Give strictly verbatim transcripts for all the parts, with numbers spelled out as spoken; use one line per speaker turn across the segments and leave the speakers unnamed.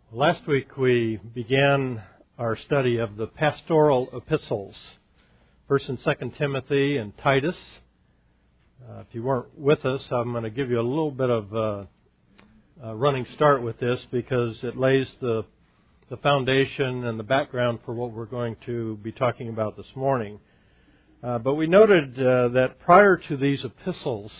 Last week we began our study of the pastoral epistles, First and Second Timothy and Titus. Uh, if you weren't with us, I'm going to give you a little bit of uh, a running start with this because it lays the the foundation and the background for what we're going to be talking about this morning. Uh, but we noted uh, that prior to these epistles,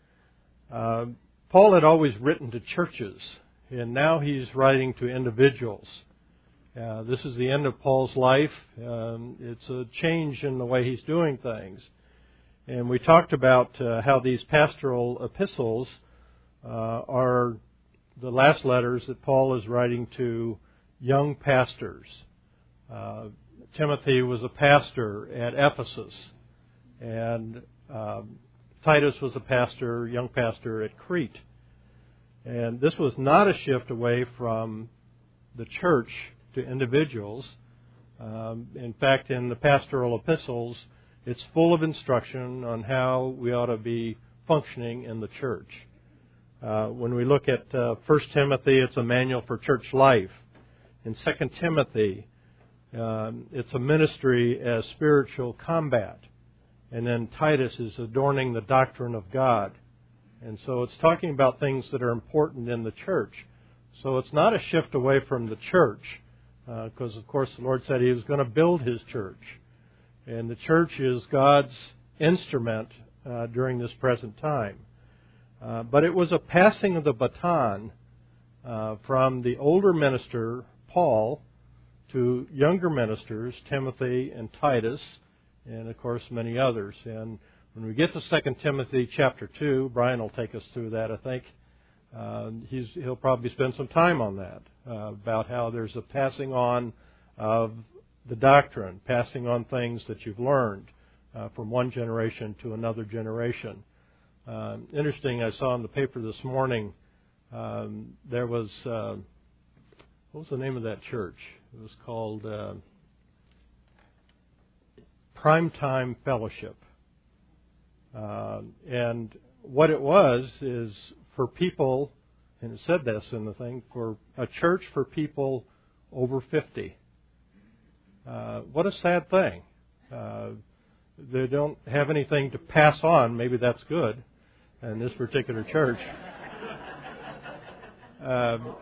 uh, Paul had always written to churches. And now he's writing to individuals. Uh, this is the end of Paul's life. Um, it's a change in the way he's doing things. And we talked about uh, how these pastoral epistles uh, are the last letters that Paul is writing to young pastors. Uh, Timothy was a pastor at Ephesus. And um, Titus was a pastor, young pastor at Crete. And this was not a shift away from the church to individuals. Um, in fact, in the pastoral epistles, it's full of instruction on how we ought to be functioning in the church. Uh, when we look at uh, First Timothy, it's a manual for church life. In Second Timothy, um, it's a ministry as spiritual combat. And then Titus is adorning the doctrine of God. And so it's talking about things that are important in the church. So it's not a shift away from the church, because, uh, of course, the Lord said He was going to build His church. And the church is God's instrument uh, during this present time. Uh, but it was a passing of the baton uh, from the older minister, Paul, to younger ministers, Timothy and Titus, and, of course, many others. And when we get to Second Timothy chapter two, Brian will take us through that, I think. Uh, he's, he'll probably spend some time on that, uh, about how there's a passing on of the doctrine, passing on things that you've learned uh, from one generation to another generation. Uh, interesting, I saw in the paper this morning, um, there was, uh, what was the name of that church? It was called uh, Primetime Fellowship. Uh, and what it was is for people, and it said this in the thing, for a church for people over fifty. Uh, what a sad thing. Uh, they don't have anything to pass on. Maybe that's good in this particular church. Um,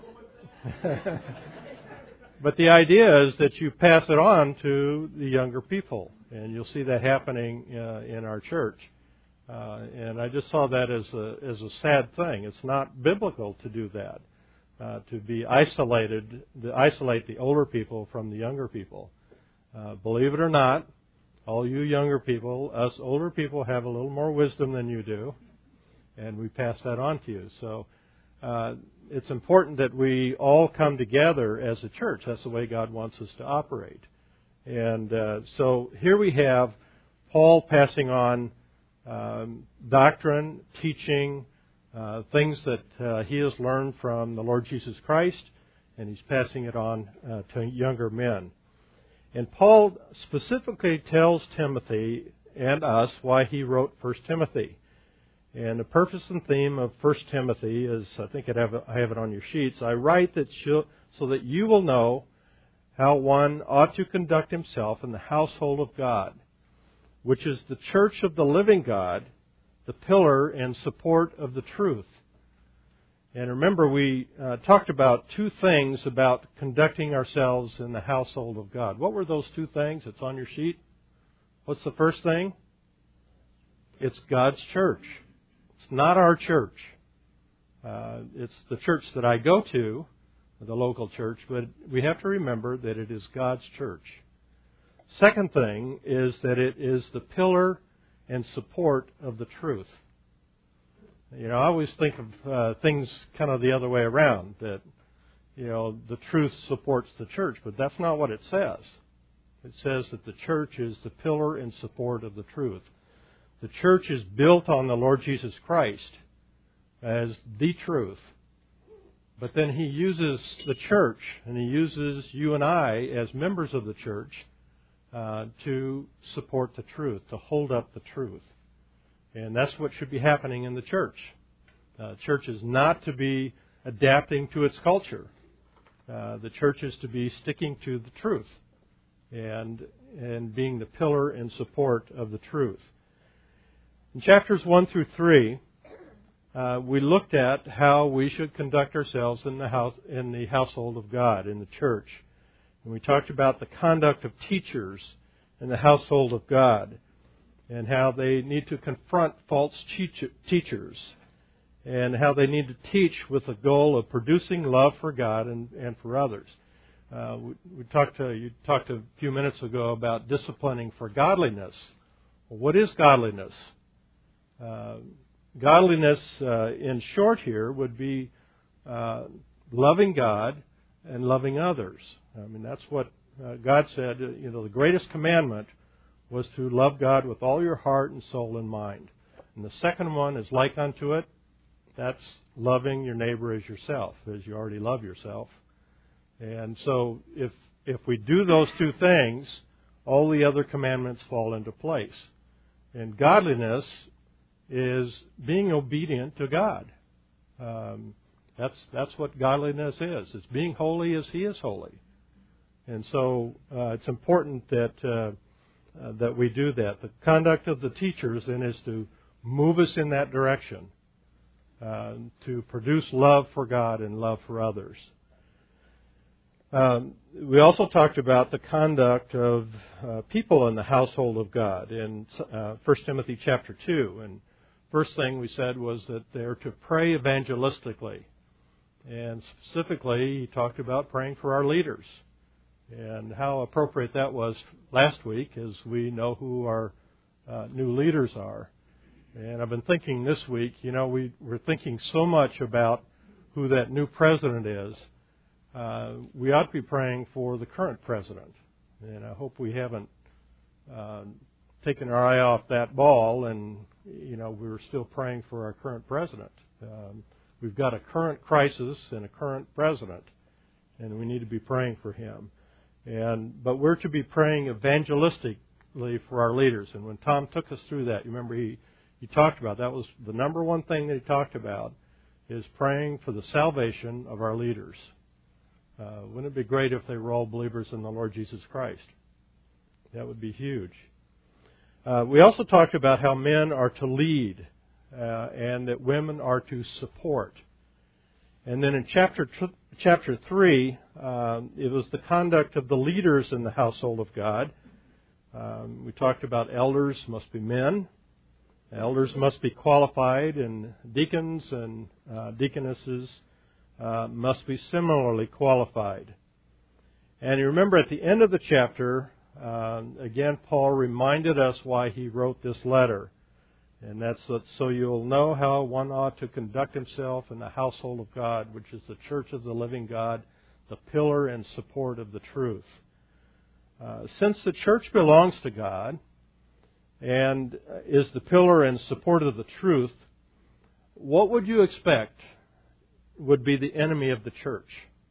but the idea is that you pass it on to the younger people, and you'll see that happening uh, in our church. Uh, and I just saw that as a as a sad thing. It's not biblical to do that, uh, to be isolated, to isolate the older people from the younger people. Uh, believe it or not, all you younger people, us older people have a little more wisdom than you do, and we pass that on to you. So uh, it's important that we all come together as a church. That's the way God wants us to operate. And uh, so here we have Paul passing on Um, doctrine, teaching, uh, things that uh, he has learned from the Lord Jesus Christ, and he's passing it on uh, to younger men. And Paul specifically tells Timothy and us why he wrote First Timothy. And the purpose and theme of First Timothy is, I think I have, I have it on your sheets, I write that so that you will know how one ought to conduct himself in the household of God, which is the church of the living God, the pillar and support of the truth. And remember, we uh, talked about two things about conducting ourselves in the household of God. What were those two things? It's on your sheet. What's the first thing? It's God's church. It's not our church. Uh, it's the church that I go to, the local church, but we have to remember that it is God's church. Second thing is that it is the pillar and support of the truth. You know, I always think of uh, things kind of the other way around, that, you know, the truth supports the church, but that's not what it says. It says that the church is the pillar and support of the truth. The church is built on the Lord Jesus Christ as the truth. But then He uses the church, and He uses you and I as members of the church Uh, to support the truth, to hold up the truth. And that's what should be happening in the church. Uh, church is not to be adapting to its culture. Uh, the church is to be sticking to the truth and and being the pillar and support of the truth. In chapters one through three, uh, we looked at how we should conduct ourselves in the house in the household of God, in the church. And we talked about the conduct of teachers in the household of God and how they need to confront false teachers and how they need to teach with the goal of producing love for God and, and for others. Uh, we, we talked to, you talked a few minutes ago about disciplining for godliness. Well, what is godliness? Uh, godliness, uh, in short here, would be uh, loving God and loving others. I mean, that's what uh, God said. You know, the greatest commandment was to love God with all your heart and soul and mind. And the second one is like unto it. That's loving your neighbor as yourself, as you already love yourself. And so if if we do those two things, all the other commandments fall into place. And godliness is being obedient to God. Um, that's that's what godliness is. It's being holy as He is holy. And so uh, it's important that uh, uh, that we do that. The conduct of the teachers then is to move us in that direction, uh, to produce love for God and love for others. Um, we also talked about the conduct of uh, people in the household of God in uh, First Timothy chapter two. And first thing we said was that they're to pray evangelistically. And specifically, he talked about praying for our leaders and how appropriate that was last week, as we know who our uh, new leaders are. And I've been thinking this week, you know, we, we're thinking so much about who that new president is. Uh, we ought to be praying for the current president. And I hope we haven't uh, taken our eye off that ball and, you know, we're still praying for our current president. Um, we've got a current crisis and a current president, and we need to be praying for him. And but we're to be praying evangelistically for our leaders. And when Tom took us through that, you remember he, he talked about, that was the number one thing that he talked about, is praying for the salvation of our leaders. Uh, wouldn't it be great if they were all believers in the Lord Jesus Christ? That would be huge. Uh, we also talked about how men are to lead uh, and that women are to support. And then in chapter tr- chapter three, um, it was the conduct of the leaders in the household of God. Um, we talked about elders must be men. Elders must be qualified, and deacons and uh, deaconesses uh, must be similarly qualified. And you remember at the end of the chapter, uh, again, Paul reminded us why he wrote this letter. And that's so you'll know how one ought to conduct himself in the household of God, which is the church of the living God, the pillar and support of the truth. Uh, since the church belongs to God and is the pillar and support of the truth, what would you expect would be the enemy of the church?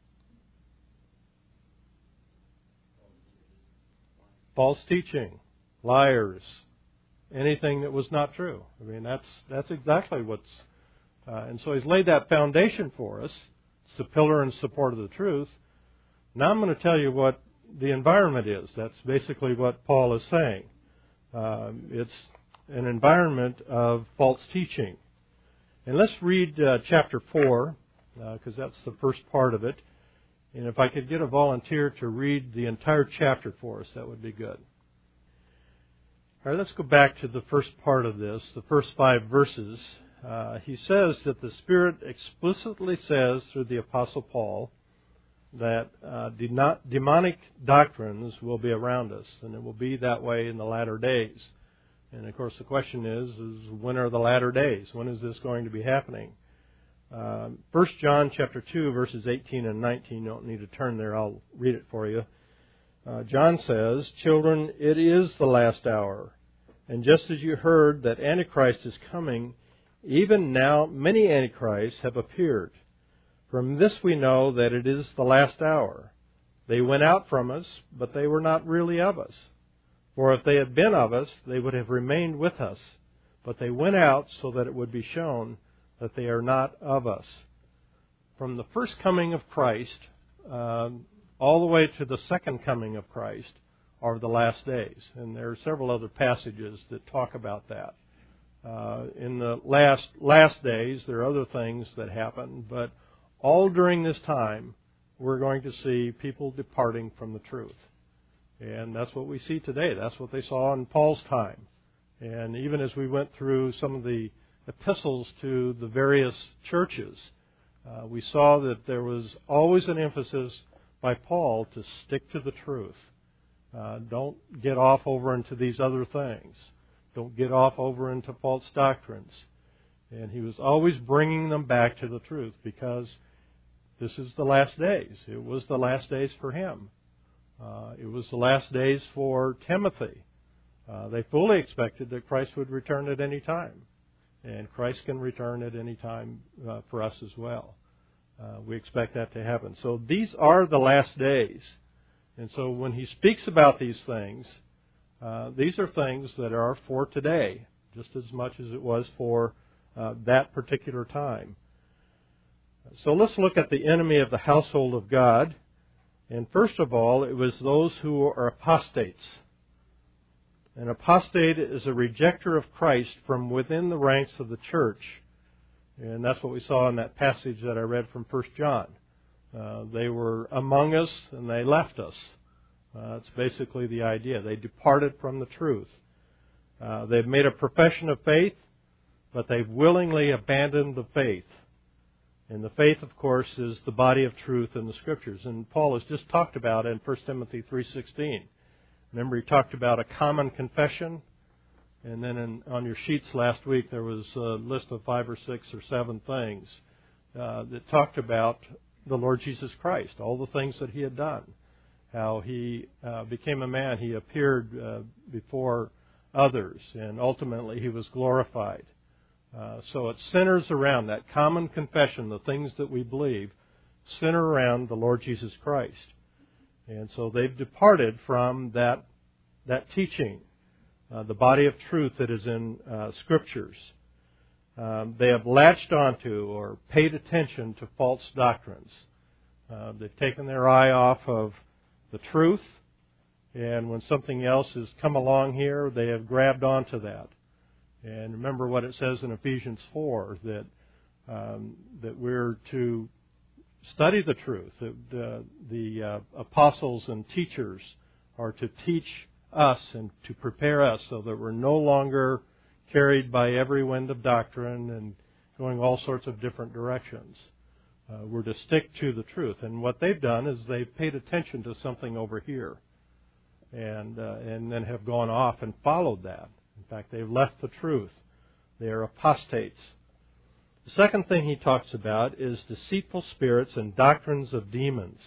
False teaching, liars, anything that was not true. I mean, that's that's exactly what's... Uh, and so he's laid that foundation for us. It's the pillar and support of the truth. Now I'm going to tell you what the environment is. That's basically what Paul is saying. Um, it's an environment of false teaching. And let's read uh, chapter four, because uh, that's the first part of it. And if I could get a volunteer to read the entire chapter for us, that would be good. All right, let's go back to the first part of this, the first five verses. Uh, he says that the Spirit explicitly says through the Apostle Paul that uh, de- demonic doctrines will be around us, and it will be that way in the latter days. And of course, the question is, is when are the latter days? When is this going to be happening? Uh, First John chapter two, verses eighteen and nineteen. You don't need to turn there. I'll read it for you. Uh, John says, "Children, it is the last hour. And just as you heard that Antichrist is coming, even now many Antichrists have appeared. From this we know that it is the last hour. They went out from us, but they were not really of us. For if they had been of us, they would have remained with us. But they went out so that it would be shown that they are not of us." From the first coming of Christ um, all the way to the second coming of Christ are the last days. And there are several other passages that talk about that. Uh, in the last last days, there are other things that happen, but all during this time, we're going to see people departing from the truth. And that's what we see today. That's what they saw in Paul's time. And even as we went through some of the epistles to the various churches, uh, we saw that there was always an emphasis by Paul to stick to the truth. Uh, don't get off over into these other things. Don't get off over into false doctrines. And he was always bringing them back to the truth because this is the last days. It was the last days for him. Uh, it was the last days for Timothy. Uh, they fully expected that Christ would return at any time. And Christ can return at any time uh, for us as well. Uh, we expect that to happen. So these are the last days. And so when he speaks about these things, uh, these are things that are for today, just as much as it was for uh, that particular time. So let's look at the enemy of the household of God. And first of all, it was those who are apostates. An apostate is a rejecter of Christ from within the ranks of the church. And that's what we saw in that passage that I read from First John. Uh, they were among us and they left us. Uh, that's basically the idea. They departed from the truth. Uh, they've made a profession of faith, but they've willingly abandoned the faith. And the faith, of course, is the body of truth in the Scriptures. And Paul has just talked about it in First Timothy three sixteen. Remember, he talked about a common confession. And then in, on your sheets last week, there was a list of five or six or seven things uh, that talked about the Lord Jesus Christ, all the things that he had done, how he uh, became a man, he appeared uh, before others, and ultimately he was glorified. Uh, so it centers around that common confession, the things that we believe, center around the Lord Jesus Christ. And so they've departed from that that teaching, uh, the body of truth that is in uh, Scriptures. Um, they have latched onto or paid attention to false doctrines. Uh, they've taken their eye off of the truth, and when something else has come along here, they have grabbed onto that. And remember what it says in Ephesians four, that um, that we're to study the truth. That uh, the uh, apostles and teachers are to teach us and to prepare us so that we're no longer carried by every wind of doctrine and going all sorts of different directions. Uh, we're to stick to the truth. And what they've done is they've paid attention to something over here and uh, and then have gone off and followed that. In fact, they've left the truth. They are apostates. The second thing he talks about is deceitful spirits and doctrines of demons.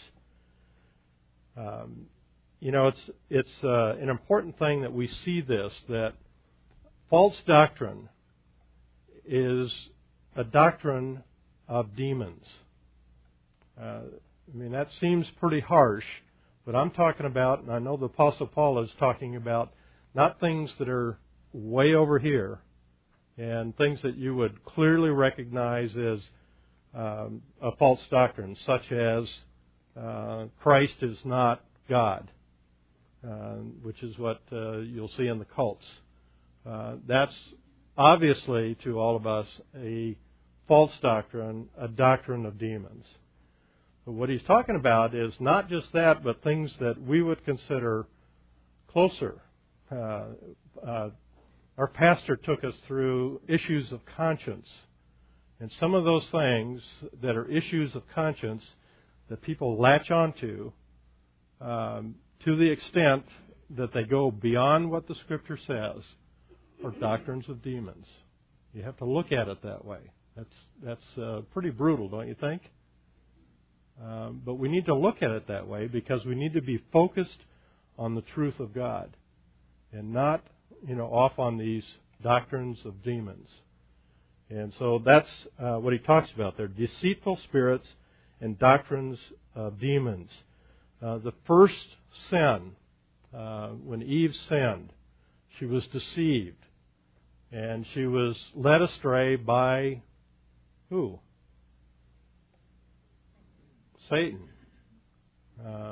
Um, you know, it's it's uh, an important thing that we see this, that false doctrine is a doctrine of demons. Uh, I mean, that seems pretty harsh, but I'm talking about, and I know the Apostle Paul is talking about, not things that are way over here and things that you would clearly recognize as um, a false doctrine, such as uh, Christ is not God, uh, which is what uh, you'll see in the cults. Uh, that's obviously, to all of us, a false doctrine, a doctrine of demons. But what he's talking about is not just that, but things that we would consider closer. Uh, uh, our pastor took us through issues of conscience. And some of those things that are issues of conscience that people latch onto um, to the extent that they go beyond what the Scripture says are doctrines of demons. You have to look at it that way. That's that's uh, pretty brutal, don't you think? Um, but we need to look at it that way because we need to be focused on the truth of God and not, you know, off on these doctrines of demons. And so that's uh, what he talks about there: deceitful spirits and doctrines of demons. Uh, the first sin, uh, when Eve sinned, she was deceived. And she was led astray by who? Satan.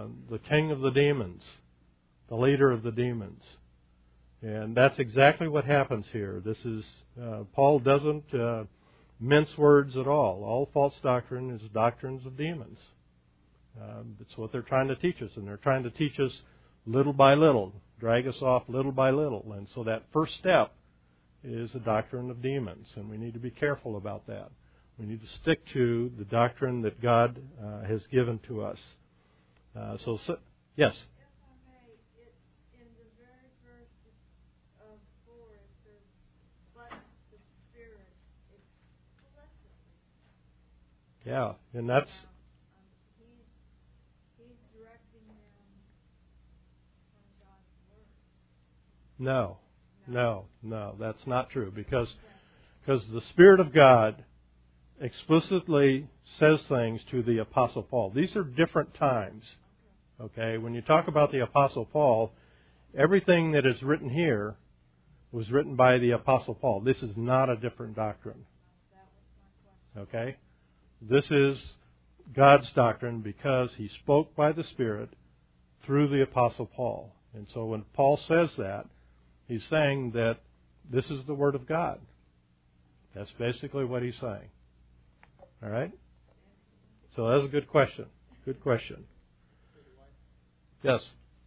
the king of the demons, the leader of the demons. And that's exactly what happens here. This is, uh, Paul doesn't uh, mince words at all. All false doctrine is doctrines of demons. Um, that's what they're trying to teach us, and they're trying to teach us little by little, drag us off little by little. And so that first step is the doctrine of demons, and we need to be careful about that. We need to stick to the doctrine that God uh, has given to us. Uh, so, so, yes?
If I may, it, in the very verse of four, it says, but the Spirit explicitly.
Yeah, and that's...
Now, um, he's, he's directing them from God's Word.
No, no, no, that's not true, because because the Spirit of God explicitly says things to the Apostle Paul. These are different times. Okay, when you talk about the Apostle Paul, everything that is written here was written by the Apostle Paul. This is not a different doctrine. Okay? This is God's doctrine because He spoke by the Spirit through the Apostle Paul. And so when Paul says that, he's saying that this is the Word of God. That's basically what he's saying. All right? So that's a good question. Good question. Yes?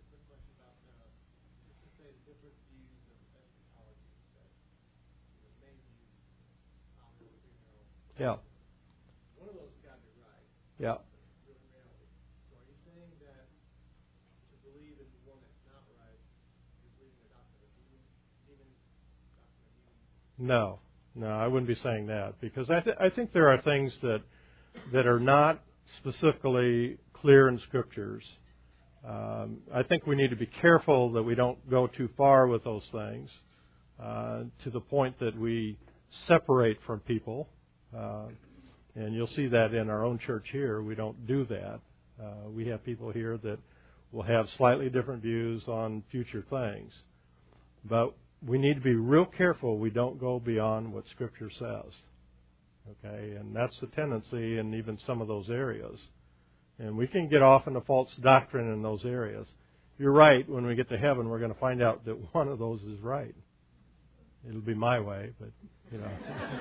Yeah.
One of those got it right.
Yeah.
So are you saying that to believe in the one that's not right is believing the doctrine of demons? Demons, doctrine of demons?
No. No, I wouldn't be saying that, because I, th- I think there are things that that are not specifically clear in Scriptures. Um, I think we need to be careful that we don't go too far with those things uh, to the point that we separate from people. Uh, and you'll see that in our own church here. We don't do that. Uh, we have people here that will have slightly different views on future things. But we need to be real careful we don't go beyond what Scripture says. Okay, and that's the tendency in even some of those areas. And we can get off into false doctrine in those areas. You're right, when we get to heaven, we're going to find out that one of those is right. It'll be my way, but, you know.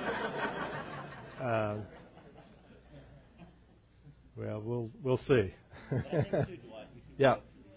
uh, well, we'll we'll see. Yeah.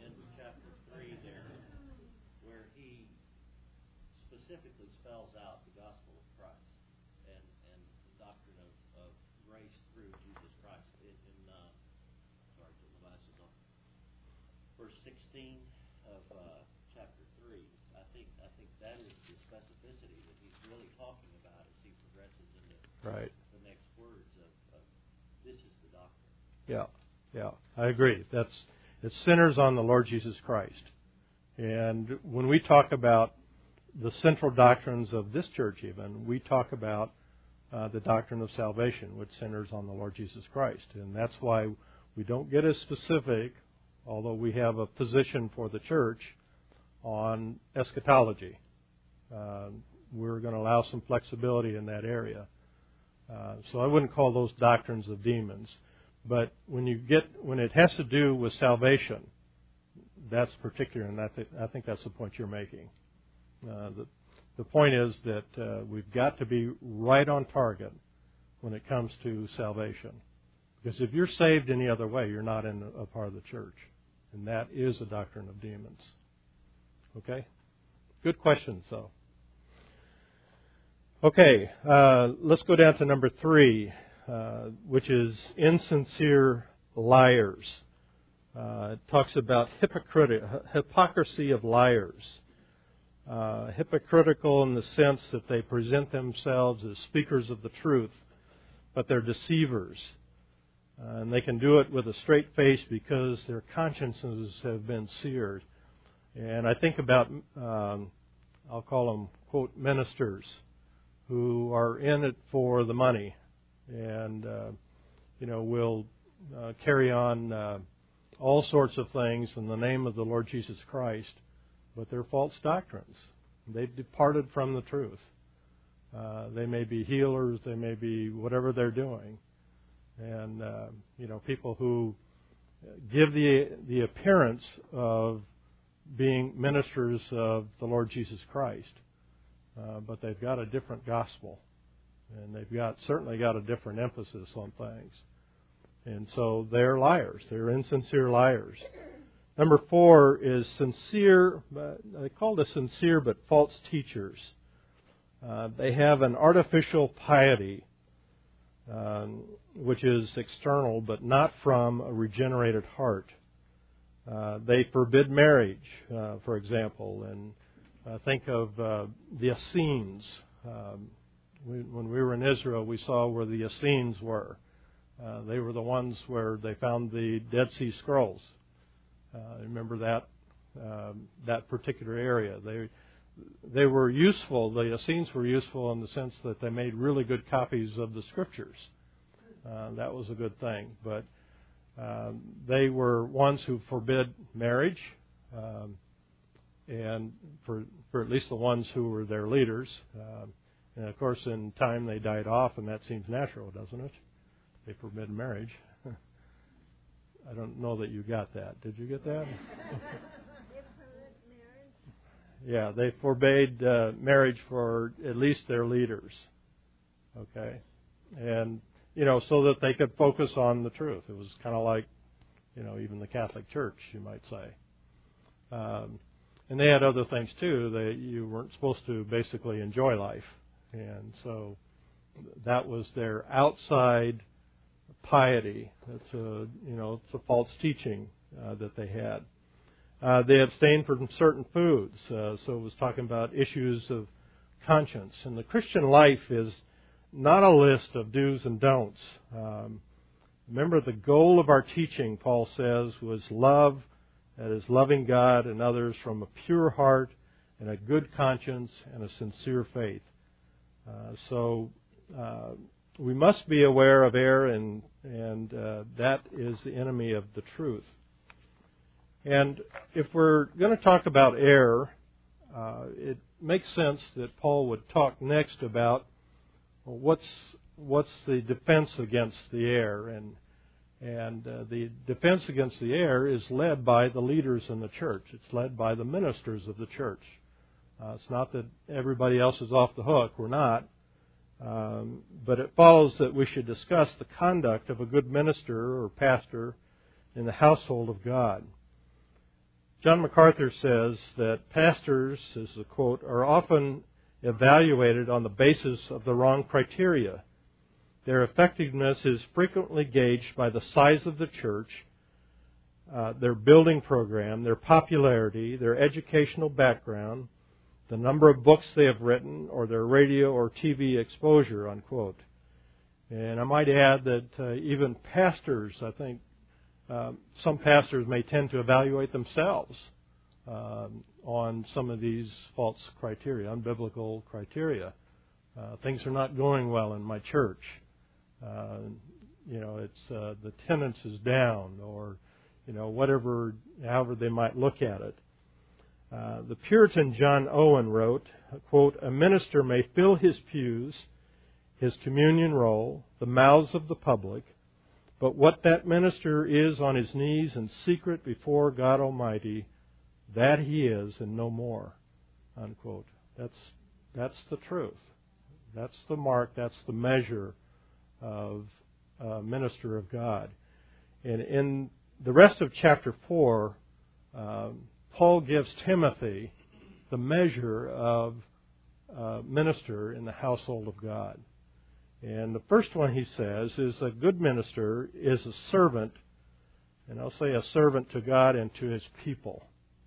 Specifically spells out the gospel of Christ and, and the doctrine of, of grace through Jesus Christ. In, in uh, sorry, put my glasses on. Verse sixteen of uh, chapter three, I think I think that is the specificity that he's really talking about as he progresses into
right.
the next words of, of this is the doctrine.
Yeah, yeah, I agree. That's it centers on the Lord Jesus Christ, and when we talk about the central doctrines of this church even, we talk about uh, the doctrine of salvation, which centers on the Lord Jesus Christ. And that's why we don't get as specific, although we have a position for the church on eschatology. Uh, we're going to allow some flexibility in that area. Uh, so I wouldn't call those doctrines of demons. But when you get when it has to do with salvation, that's particular, and I, th- I think that's the point you're making. Uh, the, the point is that uh, we've got to be right on target when it comes to salvation. Because if you're saved any other way, you're not in a, a part of the church. And that is a doctrine of demons. Okay? Good questions, though. Okay, uh, let's go down to number three, uh, which is insincere liars. Uh, it talks about hypocriti- hypocrisy of liars. Uh, hypocritical in the sense that they present themselves as speakers of the truth, but they're deceivers. Uh, and they can do it with a straight face because their consciences have been seared. And I think about, um, I'll call them, quote, ministers who are in it for the money and, uh, you know, will uh, carry on uh, all sorts of things in the name of the Lord Jesus Christ. But they're false doctrines. They've departed from the truth. Uh, they may be healers. They may be whatever they're doing. And, uh, you know, people who give the the appearance of being ministers of the Lord Jesus Christ, uh, but they've got a different gospel, and they've got certainly got a different emphasis on things, and so they're liars. They're insincere liars. Number four is sincere. Uh, they call it sincere, but false teachers. Uh, they have an artificial piety, um, which is external, but not from a regenerated heart. Uh, they forbid marriage, uh, for example, and uh, think of uh, the Essenes. Um, we, when we were in Israel, we saw where the Essenes were. Uh, they were the ones where they found the Dead Sea Scrolls. Uh, remember that um, that particular area. They they were useful. The Essenes were useful in the sense that they made really good copies of the Scriptures. Uh, that was a good thing. But um, they were ones who forbid marriage, um, and for for at least the ones who were their leaders. Uh, and of course, in time they died off, and that seems natural, doesn't it? They forbid marriage. I don't know that you got that. Did you get that? Yeah, they forbade uh, marriage for at least their leaders. Okay, and you know, so that they could focus on the truth. It was kind of like, you know, even the Catholic Church, you might say. Um, and they had other things too. They you weren't supposed to basically enjoy life, and so that was their outside piety. It's a you know it's a false teaching uh, that they had. Uh, they abstained from certain foods. Uh, so it was talking about issues of conscience. And the Christian life is not a list of do's and don'ts. Um, remember, the goal of our teaching, Paul says, was love. That is, loving God and others from a pure heart and a good conscience and a sincere faith. Uh, so uh, we must be aware of error, and and uh, that is the enemy of the truth. And if we're going to talk about error, uh, it makes sense that Paul would talk next about well, what's what's the defense against the error, and and uh, the defense against the error is led by the leaders in the church. It's led by the ministers of the church. Uh, it's not that everybody else is off the hook. We're not. Um, but it follows that we should discuss the conduct of a good minister or pastor in the household of God. John MacArthur says that pastors, as a quote, are often evaluated on the basis of the wrong criteria. Their effectiveness is frequently gauged by the size of the church, uh, their building program, their popularity, their educational background, the number of books they have written, or their radio or T V exposure, unquote. And I might add that uh, even pastors, I think, um, some pastors may tend to evaluate themselves um, on some of these false criteria, unbiblical criteria. Uh, things are not going well in my church. Uh, you know, it's uh, the attendance is down, or you know, whatever, however they might look at it. Uh, the Puritan John Owen wrote, quote, "A minister may fill his pews, his communion roll, the mouths of the public, but what that minister is on his knees in secret before God Almighty, that he is and no more," unquote. That's that's the truth. That's the mark. That's the measure of a minister of God. And in the rest of chapter four, um, Paul gives Timothy the measure of a minister in the household of God. And the first one he says is a good minister is a servant, and I'll say a servant to God and to his people.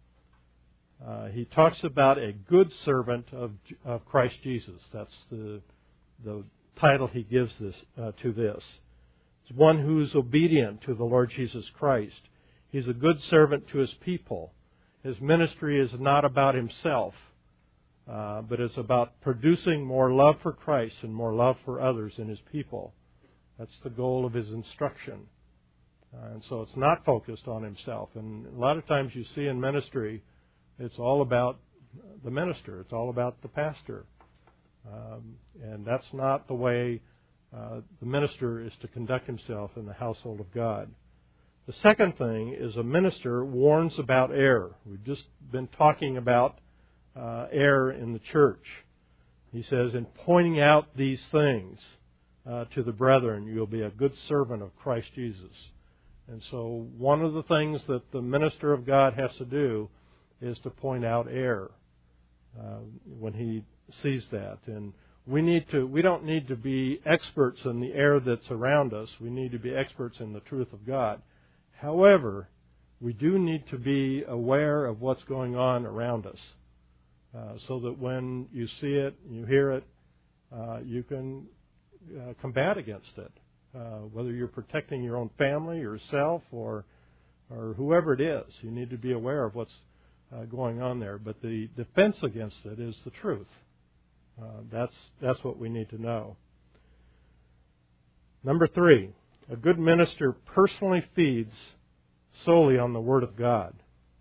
Uh, he talks about a good servant of, of Christ Jesus. That's the the title he gives this uh, to this. It's one who's obedient to the Lord Jesus Christ. He's a good servant to his people. His ministry is not about himself, uh, but it's about producing more love for Christ and more love for others in his people. That's the goal of his instruction. Uh, and so it's not focused on himself. And a lot of times you see in ministry, it's all about the minister. It's all about the pastor. Um, and that's not the way uh, the minister is to conduct himself in the household of God. The second thing is a minister warns about error. We've just been talking about uh, error in the church. He says, in pointing out these things uh, to the brethren, you'll be a good servant of Christ Jesus. And so one of the things that the minister of God has to do is to point out error uh, when he sees that. And we need to. We don't need to be experts in the error that's around us. We need to be experts in the truth of God. However, we do need to be aware of what's going on around us, uh, so that when you see it, you hear it, uh, you can uh, combat against it. Uh, whether you're protecting your own family, yourself, or or whoever it is, you need to be aware of what's uh, going on there. But the defense against it is the truth. Uh, that's that's what we need to know. Number three, a good minister personally feeds solely on the Word of God.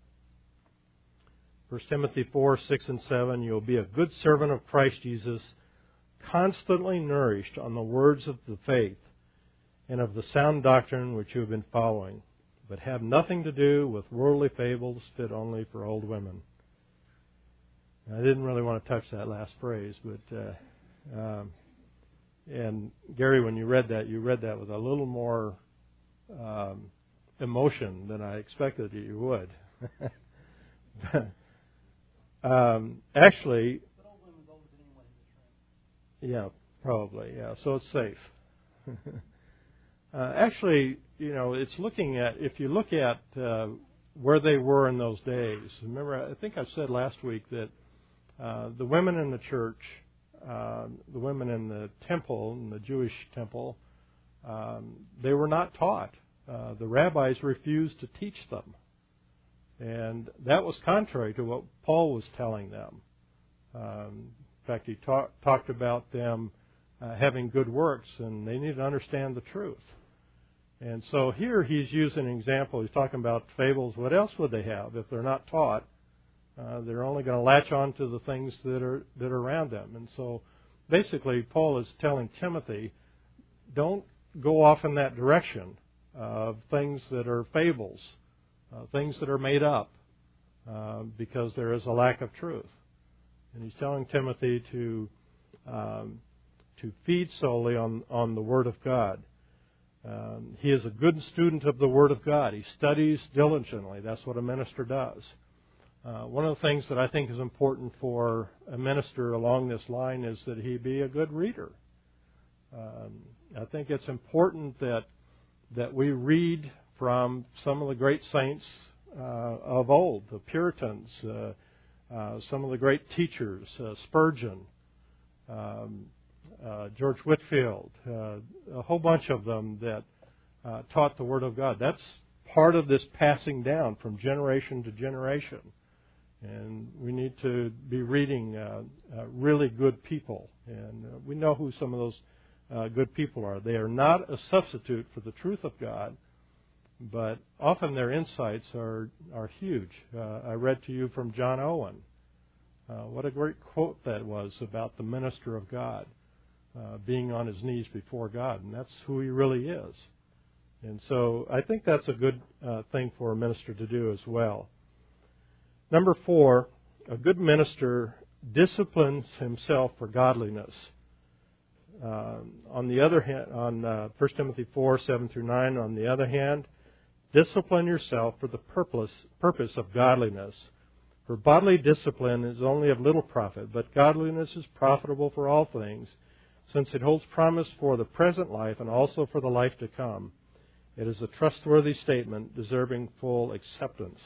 First Timothy four, six, and seven, you'll be a good servant of Christ Jesus, constantly nourished on the words of the faith and of the sound doctrine which you have been following, but have nothing to do with worldly fables fit only for old women. I didn't really want to touch that last phrase, but uh, um, and Gary, when you read that, you read that with a little more um, emotion than I expected that you would. um, actually, yeah, probably, yeah. So it's safe. uh, actually, you know, it's looking at if you look at uh, where they were in those days. Remember, I think I said last week that. Uh, the women in the church, uh, the women in the temple, in the Jewish temple, um, they were not taught. Uh, the rabbis refused to teach them. And that was contrary to what Paul was telling them. Um, in fact, he talk, talked about them uh, having good works, and they need to understand the truth. And so here he's using an example. He's talking about fables. What else would they have if they're not taught? Uh, they're only going to latch on to the things that are that are around them. And so basically Paul is telling Timothy, don't go off in that direction of things that are fables, uh, things that are made up, uh, because there is a lack of truth. And he's telling Timothy to um, to feed solely on, on the Word of God. Um, he is a good student of the Word of God. He studies diligently. That's what a minister does. Uh, one of the things that I think is important for a minister along this line is that he be a good reader. Um, I think it's important that that we read from some of the great saints uh, of old, the Puritans, uh, uh, some of the great teachers, uh, Spurgeon, um, uh, George Whitefield, uh, a whole bunch of them that uh, taught the Word of God. That's part of this passing down from generation to generation. And we need to be reading uh, uh, really good people. And uh, we know who some of those uh, good people are. They are not a substitute for the truth of God, but often their insights are, are huge. Uh, I read to you from John Owen. Uh, what a great quote that was about the minister of God uh, being on his knees before God. And that's who he really is. And so I think that's a good uh, thing for a minister to do as well. Number four, a good minister disciplines himself for godliness. Uh, on the other hand, on uh, First Timothy four, seven through nine, on the other hand, discipline yourself for the purpose, purpose of godliness. For bodily discipline is only of little profit, but godliness is profitable for all things, since it holds promise for the present life and also for the life to come. It is a trustworthy statement deserving full acceptance.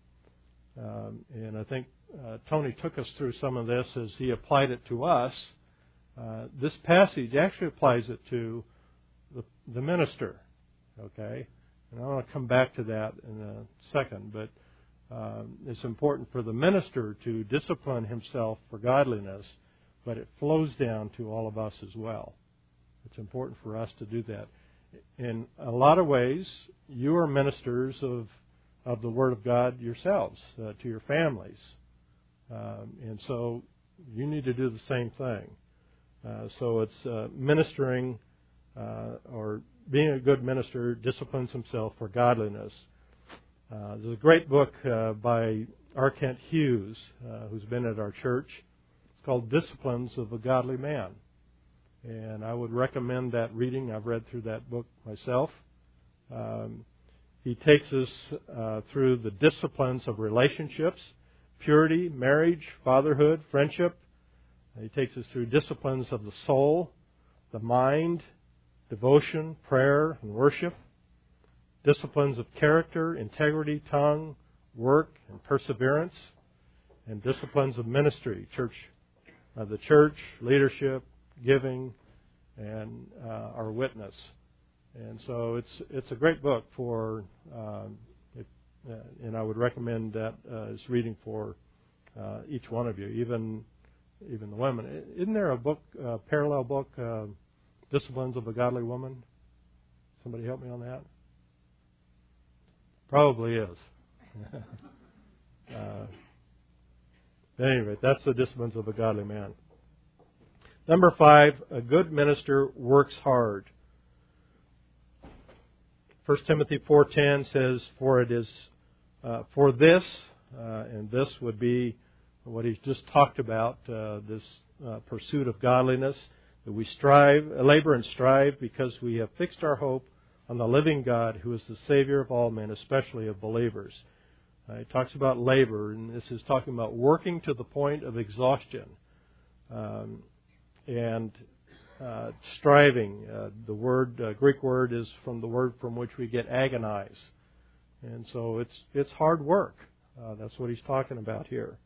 Um, and I think uh, Tony took us through some of this as he applied it to us. Uh, this passage actually applies it to the, the minister, okay? And I want to come back to that in a second, but um, it's important for the minister to discipline himself for godliness, but it flows down to all of us as well. It's important for us to do that. In a lot of ways, you are ministers of of the Word of God yourselves, uh, to your families. Um, and so you need to do the same thing. Uh, so it's uh, ministering uh, or being a good minister disciplines himself for godliness. Uh, there's a great book uh, by R. Kent Hughes, uh, who's been at our church. It's called Disciplines of a Godly Man. And I would recommend that reading. I've read through that book myself. Um, he takes us uh, through the disciplines of relationships, purity, marriage, fatherhood, friendship. He takes us through disciplines of the soul, the mind, devotion, prayer, and worship. Disciplines of character, integrity, tongue, work, and perseverance. And disciplines of ministry, church, uh, the church, leadership, giving, and uh, our witness. And so it's it's a great book for, um, it, uh, and I would recommend that uh, as reading for uh, each one of you, even even the women. Isn't there a book, a parallel book, uh, Disciplines of a Godly Woman? Somebody help me on that? Probably is. uh, anyway, that's the Disciplines of a Godly Man. Number five, a good minister works hard. First Timothy four ten says, "For it is uh, for this," uh, and this would be what he's just talked about, uh, this uh, pursuit of godliness, that we strive, labor and strive, because we have fixed our hope on the living God, who is the Savior of all men, especially of believers. Uh, he talks about labor, and this is talking about working to the point of exhaustion. Um, and uh, striving. Uh, the word, uh, Greek word, is from the word from which we get agonize. And so it's it's hard work. Uh, that's what he's talking about here.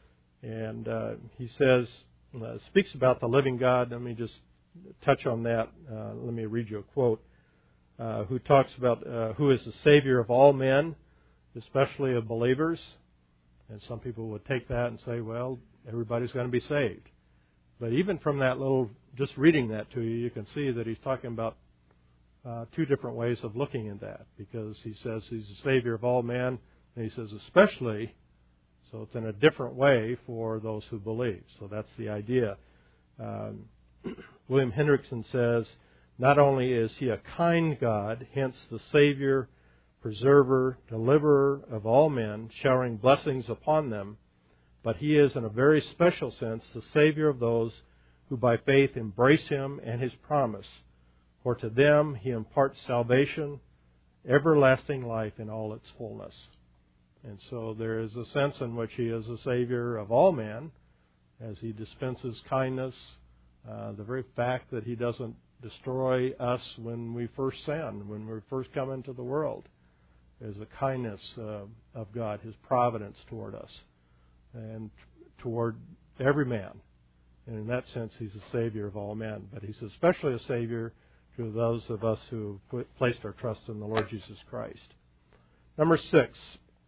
And uh, he says, uh, speaks about the living God. Let me just touch on that. Uh, let me read you a quote. Uh, who talks about uh, who is the Savior of all men, especially of believers. And some people would take that and say, well, everybody's going to be saved. But even from that little, just reading that to you, you can see that he's talking about uh, two different ways of looking at that. Because he says he's the Savior of all men, and he says especially, so it's in a different way for those who believe. So that's the idea. Um, William Hendrickson says, not only is he a kind God, hence the Savior, preserver, deliverer of all men, showering blessings upon them, but he is, in a very special sense, the Savior of those who by faith embrace him and his promise. For to them he imparts salvation, everlasting life in all its fullness. And so there is a sense in which he is the Savior of all men, as he dispenses kindness, uh, the very fact that he doesn't destroy us when we first sin, when we first come into the world. There's a kindness uh, of God, his providence toward us and toward every man. And in that sense, he's the Savior of all men. But he's especially a Savior to those of us who put, placed our trust in the Lord Jesus Christ. Number six,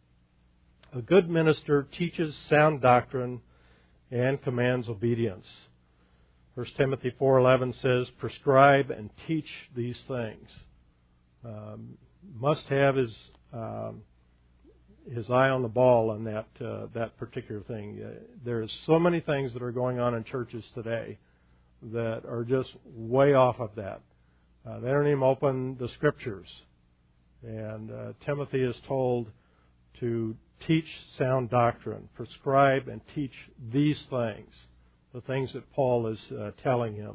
a good minister teaches sound doctrine and commands obedience. First Timothy four eleven says, prescribe and teach these things. Um, must have his um, his eye on the ball on that uh, that particular thing. Uh, there's so many things that are going on in churches today that are just way off of that. Uh, they don't even open the Scriptures. And uh, Timothy is told to teach sound doctrine, prescribe and teach these things, the things that Paul is uh, telling him.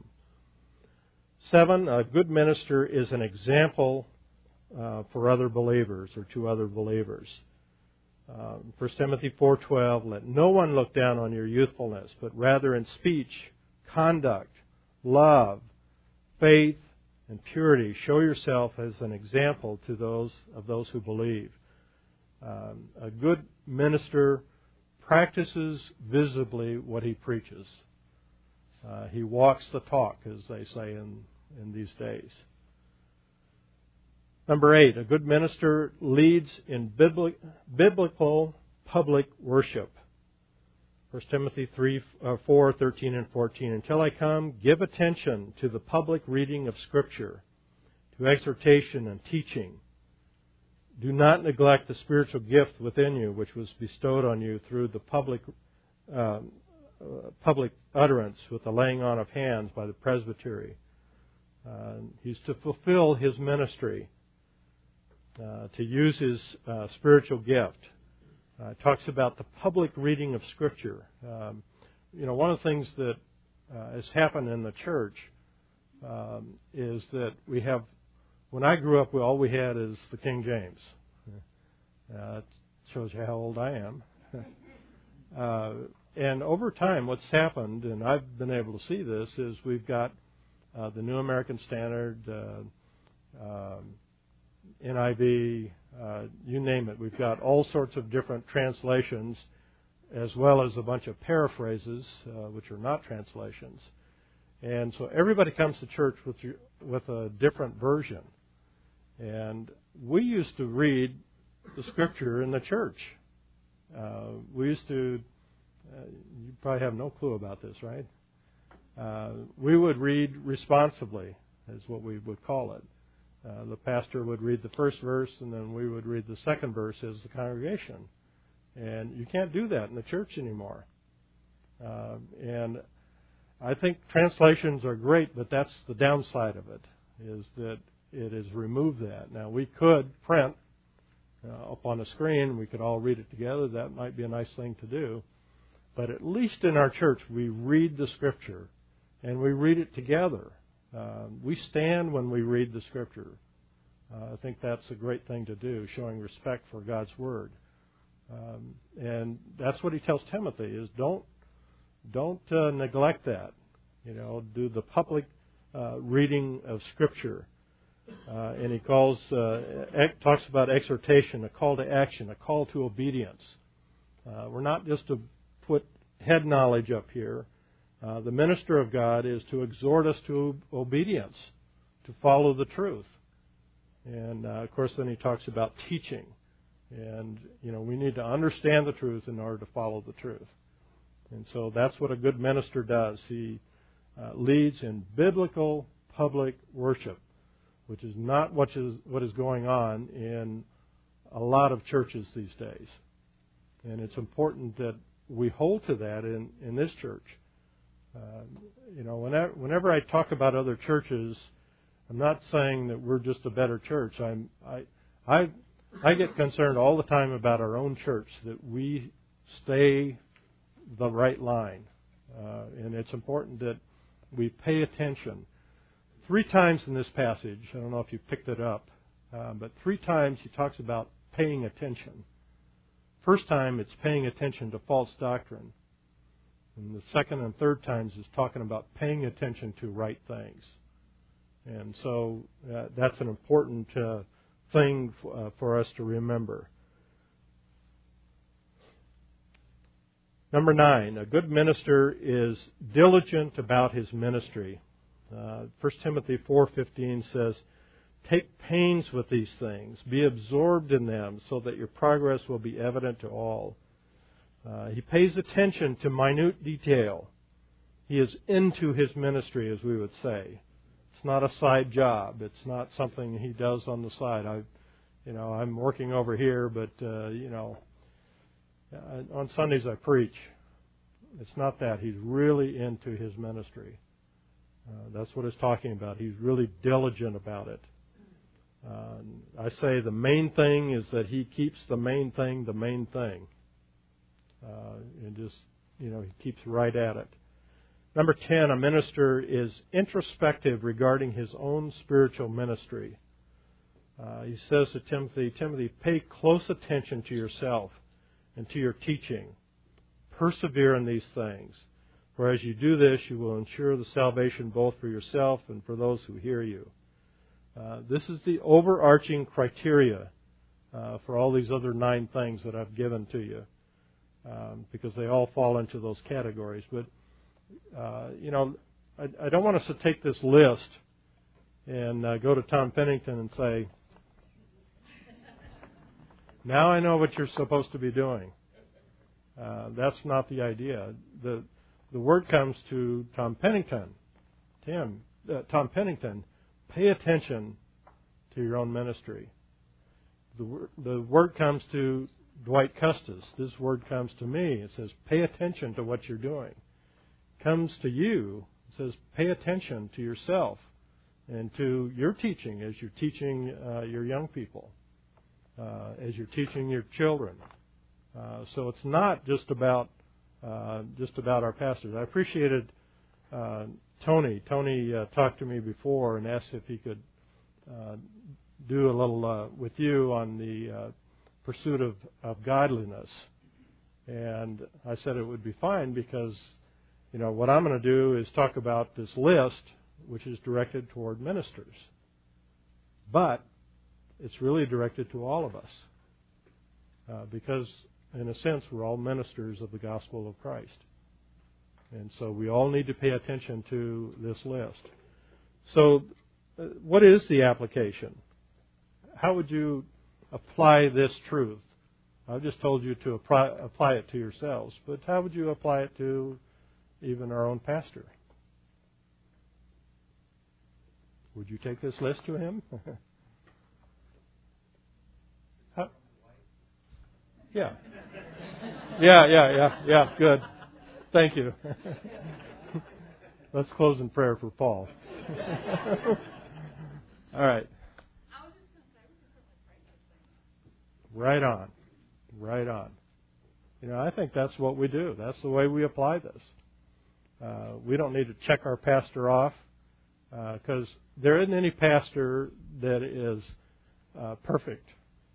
Seven, a good minister is an example uh, for other believers or to other believers. Uh, First Timothy four twelve, let no one look down on your youthfulness, but rather in speech, conduct, love, faith, and purity, show yourself as an example to those of those who believe. Um, a good minister practices visibly what he preaches. Uh, he walks the talk, as they say in, in these days. Number eight, a good minister leads in bibli- biblical public worship. First Timothy three, uh, four, thirteen, and fourteen. Until I come, give attention to the public reading of Scripture, to exhortation and teaching. Do not neglect the spiritual gift within you, which was bestowed on you through the public um, uh, public utterance with the laying on of hands by the presbytery. Uh, he's to fulfill his ministry, uh, to use his uh, spiritual gift. Uh, it talks about the public reading of Scripture. Um, you know, one of the things that uh, has happened in the church um, is that we have, when I grew up, all we had is the King James. Uh, it shows you how old I am. uh, and over time, what's happened, and I've been able to see this, is we've got uh, the New American Standard, uh, um, N I V, uh, you name it. We've got all sorts of different translations, as well as a bunch of paraphrases, uh, which are not translations. And so everybody comes to church with with a different version. And we used to read the Scripture in the church. Uh, we used to, uh, you probably have no clue about this, right? Uh, we would read responsively, is what we would call it. Uh, the pastor would read the first verse, and then we would read the second verse as the congregation. And you can't do that in the church anymore. Uh, and I think translations are great, but that's the downside of it, is that it has removed that. Now, we could print uh, up on a screen. We could all read it together. That might be a nice thing to do. But at least in our church, we read the Scripture, and we read it together. Uh, we stand when we read the Scripture. Uh, I think that's a great thing to do, showing respect for God's Word. Um, and that's what he tells Timothy, is don't don't uh, neglect that. You know, do the public uh, reading of Scripture. Uh, and he calls uh, talks about exhortation, a call to action, a call to obedience. Uh, we're not just to put head knowledge up here. Uh, the minister of God is to exhort us to obedience, to follow the truth. And, uh, of course, then he talks about teaching. And, you know, we need to understand the truth in order to follow the truth. And so that's what a good minister does. He uh, leads in biblical public worship, which is not what is, what is going on in a lot of churches these days. And it's important that we hold to that in, in this church. Uh, you know, whenever, whenever I talk about other churches, I'm not saying that we're just a better church. I'm, I, I, I get concerned all the time about our own church, that we stay the right line. Uh, and it's important that we pay attention. Three times in this passage, I don't know if you picked it up, uh, but three times he talks about paying attention. First time, it's paying attention to false doctrine. And the second and third times is talking about paying attention to right things. And so uh, that's an important uh, thing f- uh, for us to remember. Number nine, a good minister is diligent about his ministry. Uh, First Timothy four fifteen says, "Take pains with these things, be absorbed in them, so that your progress will be evident to all." Uh, he pays attention to minute detail. He is into his ministry, as we would say. It's not a side job. It's not something he does on the side. I, you know, I'm working over here, but uh, you know, on Sundays I preach. It's not that. He's really into his ministry. Uh, that's what it's talking about. He's really diligent about it. Uh, I say the main thing is that he keeps the main thing the main thing. Uh, and just, you know, he keeps right at it. Number ten, a minister is introspective regarding his own spiritual ministry. Uh, he says to Timothy, Timothy, pay close attention to yourself and to your teaching. Persevere in these things. For as you do this, you will ensure the salvation both for yourself and for those who hear you. Uh, this is the overarching criteria uh, for all these other nine things that I've given to you. Um, because they all fall into those categories. But, uh, you know, I, I don't want us to take this list and uh, go to Tom Pennington and say, now I know what you're supposed to be doing. Uh, that's not the idea. The the word comes to Tom Pennington. Tim, uh, Tom Pennington, pay attention to your own ministry. The, the word comes to Dwight Custis. This word comes to me. It says, pay attention to what you're doing. Comes to you. It says, pay attention to yourself and to your teaching as you're teaching uh, your young people, uh, as you're teaching your children. Uh, so it's not just about uh, just about our pastors. I appreciated uh, Tony. Tony uh, talked to me before and asked if he could uh, do a little uh, with you on the uh, pursuit of, of godliness. And I said it would be fine because, you know, what I'm going to do is talk about this list, which is directed toward ministers. But it's really directed to all of us uh, because, in a sense, we're all ministers of the gospel of Christ. And so we all need to pay attention to this list. So uh, what is the application? How would you apply this truth? I've just told you to apply, apply it to yourselves, but how would you apply it to even our own pastor? Would you take this list to him? How? Yeah. Yeah, yeah, yeah, yeah, good. Thank you. Let's close in prayer for Paul. All right. Right on. Right on. You know, I think that's what we do. That's the way we apply this. Uh, we don't need to check our pastor off because uh, there isn't any pastor that is uh, perfect.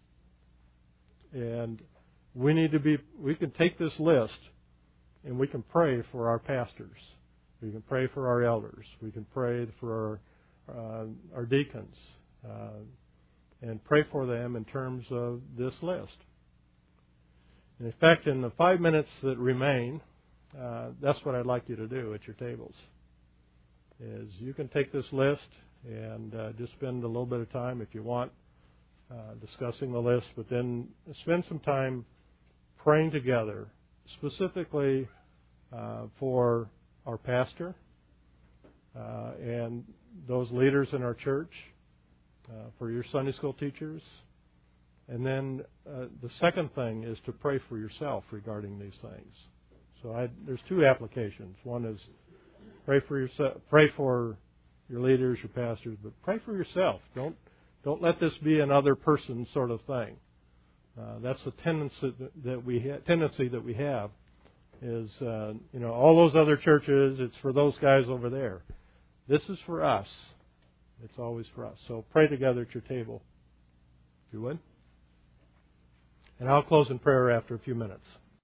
And we need to be, we can take this list and we can pray for our pastors. We can pray for our elders. We can pray for our, uh, our deacons uh, and pray for them in terms of this list. And in fact, in the five minutes that remain, uh, that's what I'd like you to do at your tables. Is you can take this list and uh, just spend a little bit of time, if you want, uh, discussing the list, but then spend some time praying together, specifically uh, for our pastor uh, and those leaders in our church, uh, for your Sunday school teachers. And then uh, the second thing is to pray for yourself regarding these things. So I, there's two applications. One is pray for yourself, pray for your leaders, your pastors, but pray for yourself. Don't don't let this be another person sort of thing. Uh, that's the tendency that we ha- tendency that we have. Is uh, you know all those other churches, it's for those guys over there. This is for us. It's always for us. So pray together at your table, if you would. And I'll close in prayer after a few minutes.